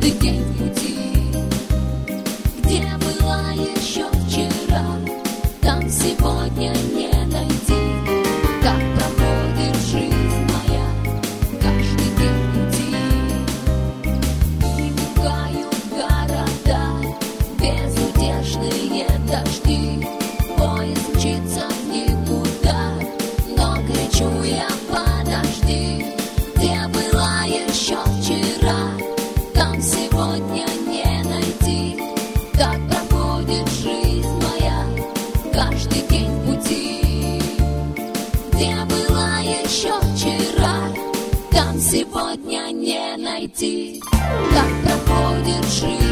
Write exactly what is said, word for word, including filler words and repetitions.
каждый день в пути. Где была еще вчера, там сегодня не найти. Как проходит жизнь моя, каждый день в пути. Мигают города, безутешные дожди. Поезд мчится в никуда, но кричу я: подожди. Где была еще вчера, там сегодня не найти. Как проходит жизнь моя, каждый день в пути. Где была еще вчера, там сегодня не найти. Как проходит жизнь